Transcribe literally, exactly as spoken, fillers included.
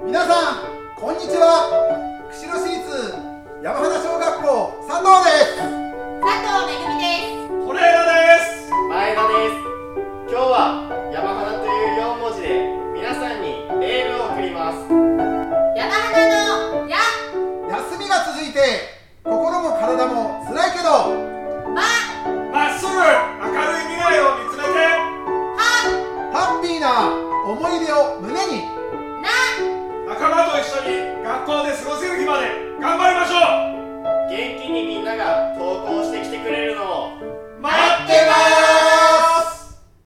皆さんこんにちは。釧路市立山花小学校佐藤です。 佐藤めぐみです。 是枝です。 前田です。今日は山花というよん文字で皆さんにエールを送ります。 山花のや休みが続いて心も体も辛いけどままっすぐ明るい未来を見つめてはハッピーな思い出を胸にな仲間と一緒に学校で過ごせる日まで頑張りましょう。 元気にみんなが登校してきてくれるのを待ってます。